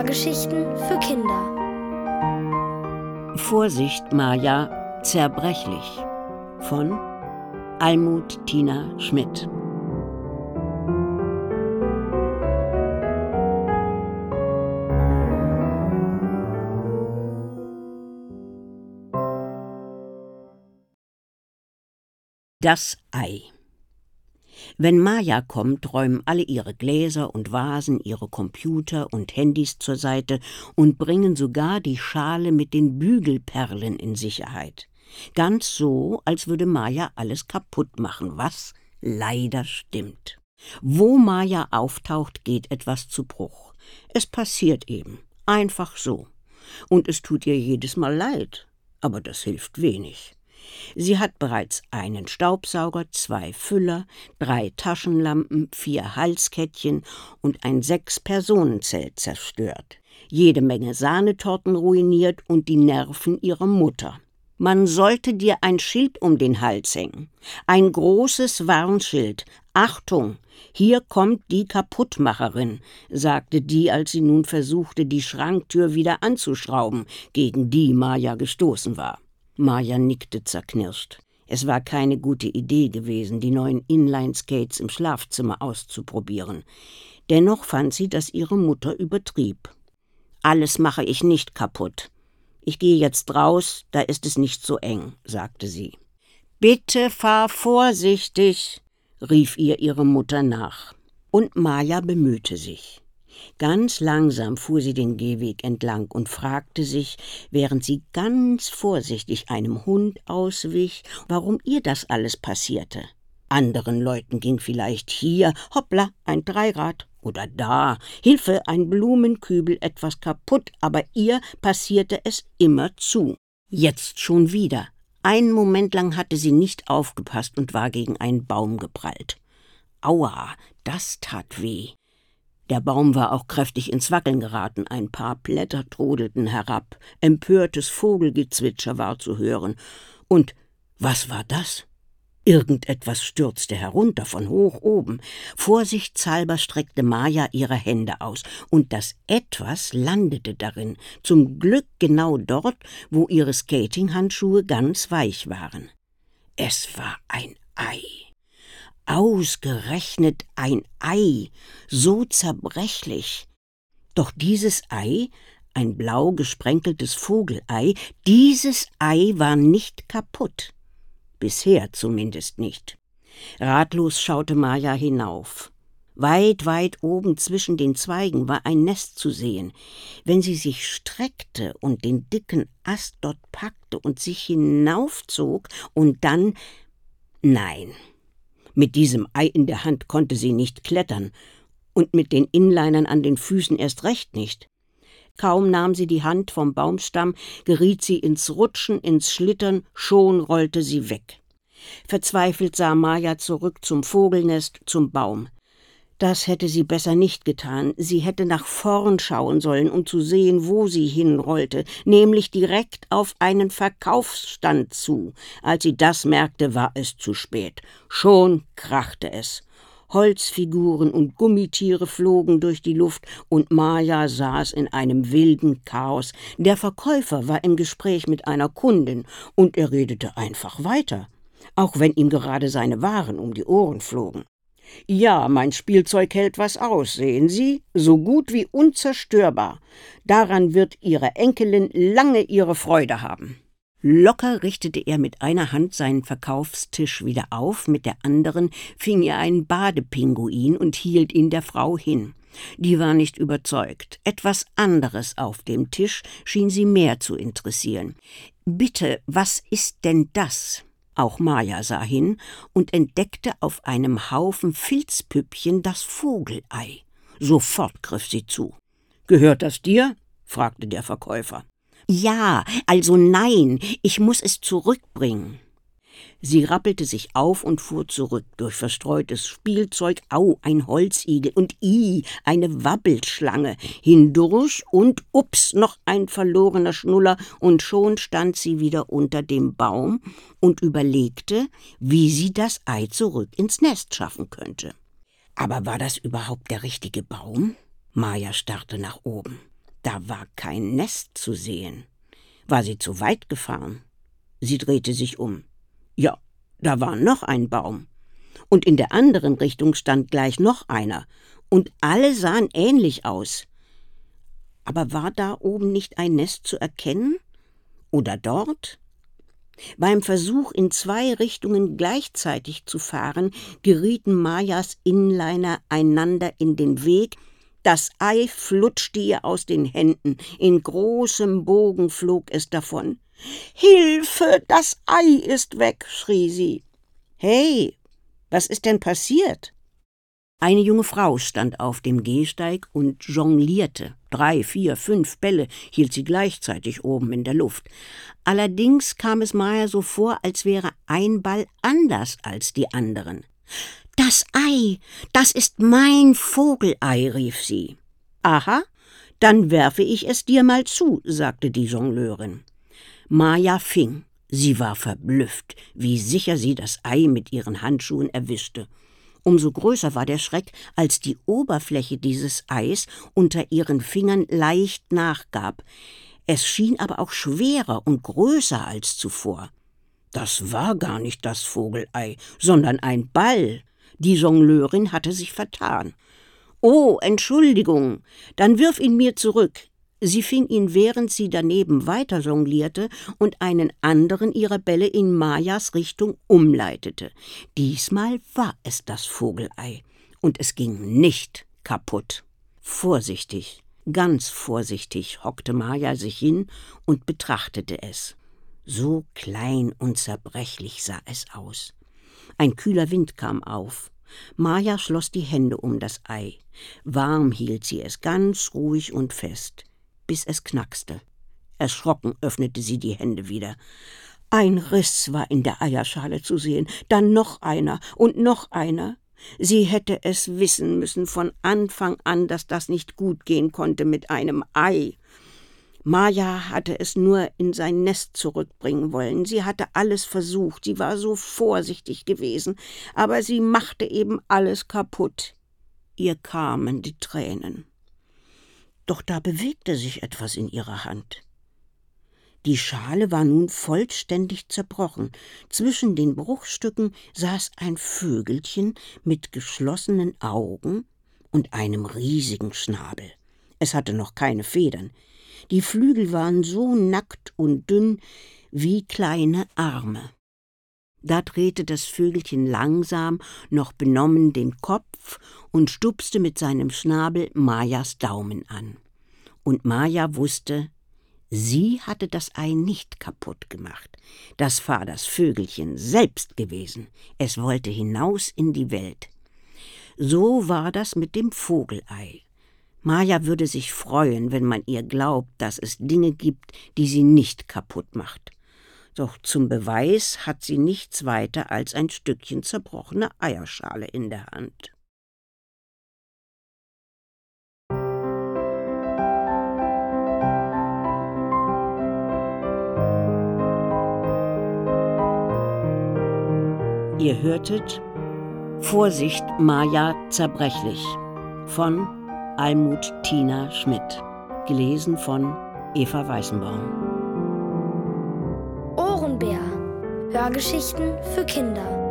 Hörgeschichten für Kinder. Vorsicht, Maja, zerbrechlich von Almut Tina Schmidt. Das Ei. Wenn Maja kommt, räumen alle ihre Gläser und Vasen, ihre Computer und Handys zur Seite und bringen sogar die Schale mit den Bügelperlen in Sicherheit. Ganz so, als würde Maja alles kaputt machen, was leider stimmt. Wo Maja auftaucht, geht etwas zu Bruch. Es passiert eben, einfach so. Und es tut ihr jedes Mal leid, aber das hilft wenig. Sie hat bereits einen Staubsauger, 2 Füller, 3 Taschenlampen, 4 Halskettchen und ein 6-Personen-Zelt zerstört. Jede Menge Sahnetorten ruiniert und die Nerven ihrer Mutter. Man sollte dir ein Schild um den Hals hängen. Ein großes Warnschild. Achtung, hier kommt die Kaputtmacherin, sagte die, als sie nun versuchte, die Schranktür wieder anzuschrauben, gegen die Maja gestoßen war. Maja nickte zerknirscht. Es war keine gute Idee gewesen, die neuen Inline-Skates im Schlafzimmer auszuprobieren. Dennoch fand sie, dass ihre Mutter übertrieb. »Alles mache ich nicht kaputt. Ich gehe jetzt raus, da ist es nicht so eng«, sagte sie. »Bitte fahr vorsichtig«, rief ihr ihre Mutter nach. Und Maja bemühte sich. Ganz langsam fuhr sie den Gehweg entlang und fragte sich, während sie ganz vorsichtig einem Hund auswich, warum ihr das alles passierte. Anderen Leuten ging vielleicht hier, hoppla, ein Dreirad, oder da, Hilfe, ein Blumenkübel, etwas kaputt, aber ihr passierte es immerzu. Jetzt schon wieder. Einen Moment lang hatte sie nicht aufgepasst und war gegen einen Baum geprallt. Aua, das tat weh. Der Baum war auch kräftig ins Wackeln geraten, ein paar Blätter trudelten herab, empörtes Vogelgezwitscher war zu hören. Und was war das? Irgendetwas stürzte herunter von hoch oben. Vorsichtshalber streckte Maja ihre Hände aus, und das Etwas landete darin, zum Glück genau dort, wo ihre Skatinghandschuhe ganz weich waren. Es war ein Ei. Ausgerechnet ein Ei, so zerbrechlich. Doch dieses Ei, ein blau gesprenkeltes Vogelei, dieses Ei war nicht kaputt. Bisher zumindest nicht. Ratlos schaute Maja hinauf. Weit, weit oben zwischen den Zweigen war ein Nest zu sehen. Wenn sie sich streckte und den dicken Ast dort packte und sich hinaufzog und dann… Nein. Mit diesem Ei in der Hand konnte sie nicht klettern und mit den Inlinern an den Füßen erst recht nicht. Kaum nahm sie die Hand vom Baumstamm, geriet sie ins Rutschen, ins Schlittern, schon rollte sie weg. Verzweifelt sah Maja zurück zum Vogelnest, zum Baum. Das hätte sie besser nicht getan. Sie hätte nach vorn schauen sollen, um zu sehen, wo sie hinrollte, nämlich direkt auf einen Verkaufsstand zu. Als sie das merkte, war es zu spät. Schon krachte es. Holzfiguren und Gummitiere flogen durch die Luft und Maja saß in einem wilden Chaos. Der Verkäufer war im Gespräch mit einer Kundin und er redete einfach weiter, auch wenn ihm gerade seine Waren um die Ohren flogen. »Ja, mein Spielzeug hält was aus, sehen Sie, so gut wie unzerstörbar. Daran wird Ihre Enkelin lange ihre Freude haben.« Locker richtete er mit einer Hand seinen Verkaufstisch wieder auf, mit der anderen fing er einen Badepinguin und hielt ihn der Frau hin. Die war nicht überzeugt. Etwas anderes auf dem Tisch schien sie mehr zu interessieren. »Bitte, was ist denn das?« Auch Maja sah hin und entdeckte auf einem Haufen Filzpüppchen das Vogelei. Sofort griff sie zu. »Gehört das dir?« fragte der Verkäufer. »Ja, also nein, ich muss es zurückbringen.« Sie rappelte sich auf und fuhr zurück, durch verstreutes Spielzeug, au, ein Holzigel und eine Wabbelschlange, hindurch und ups, noch ein verlorener Schnuller, und schon stand sie wieder unter dem Baum und überlegte, wie sie das Ei zurück ins Nest schaffen könnte. Aber war das überhaupt der richtige Baum? Maja starrte nach oben. Da war kein Nest zu sehen. War sie zu weit gefahren? Sie drehte sich um. Ja, da war noch ein Baum. Und in der anderen Richtung stand gleich noch einer. Und alle sahen ähnlich aus. Aber war da oben nicht ein Nest zu erkennen? Oder dort? Beim Versuch, in 2 Richtungen gleichzeitig zu fahren, gerieten Majas Inliner einander in den Weg. Das Ei flutschte ihr aus den Händen. In großem Bogen flog es davon. »Hilfe, das Ei ist weg«, schrie sie. »Hey, was ist denn passiert?« Eine junge Frau stand auf dem Gehsteig und jonglierte. 3, 4, 5 Bälle hielt sie gleichzeitig oben in der Luft. Allerdings kam es Maja so vor, als wäre ein Ball anders als die anderen. »Das Ei, das ist mein Vogelei«, rief sie. »Aha, dann werfe ich es dir mal zu«, sagte die Jongleurin. Maja fing. Sie war verblüfft, wie sicher sie das Ei mit ihren Handschuhen erwischte. Umso größer war der Schreck, als die Oberfläche dieses Eis unter ihren Fingern leicht nachgab. Es schien aber auch schwerer und größer als zuvor. Das war gar nicht das Vogelei, sondern ein Ball. Die Jongleurin hatte sich vertan. »Oh, Entschuldigung, dann wirf ihn mir zurück.« Sie fing ihn, während sie daneben weiter jonglierte und einen anderen ihrer Bälle in Majas Richtung umleitete. Diesmal war es das Vogelei, und es ging nicht kaputt. Vorsichtig, ganz vorsichtig hockte Maja sich hin und betrachtete es. So klein und zerbrechlich sah es aus. Ein kühler Wind kam auf. Maja schloss die Hände um das Ei. Warm hielt sie es ganz ruhig und fest, bis es knackste. Erschrocken öffnete sie die Hände wieder. Ein Riss war in der Eierschale zu sehen, dann noch einer und noch einer. Sie hätte es wissen müssen von Anfang an, dass das nicht gut gehen konnte mit einem Ei. Maja hatte es nur in sein Nest zurückbringen wollen. Sie hatte alles versucht, sie war so vorsichtig gewesen, aber sie machte eben alles kaputt. Ihr kamen die Tränen. Doch da bewegte sich etwas in ihrer Hand. Die Schale war nun vollständig zerbrochen. Zwischen den Bruchstücken saß ein Vögelchen mit geschlossenen Augen und einem riesigen Schnabel. Es hatte noch keine Federn. Die Flügel waren so nackt und dünn wie kleine Arme. Da drehte das Vögelchen langsam, noch benommen den Kopf und stupste mit seinem Schnabel Majas Daumen an. Und Maja wusste, sie hatte das Ei nicht kaputt gemacht. Das war das Vögelchen selbst gewesen. Es wollte hinaus in die Welt. So war das mit dem Vogelei. Maja würde sich freuen, wenn man ihr glaubt, dass es Dinge gibt, die sie nicht kaputt macht. Doch zum Beweis hat sie nichts weiter als ein Stückchen zerbrochene Eierschale in der Hand. Ihr hörtet »Vorsicht, Maja, zerbrechlich« von Almut Tina Schmidt, gelesen von Eva Weißenbaum. Ohrenbär. Hörgeschichten für Kinder.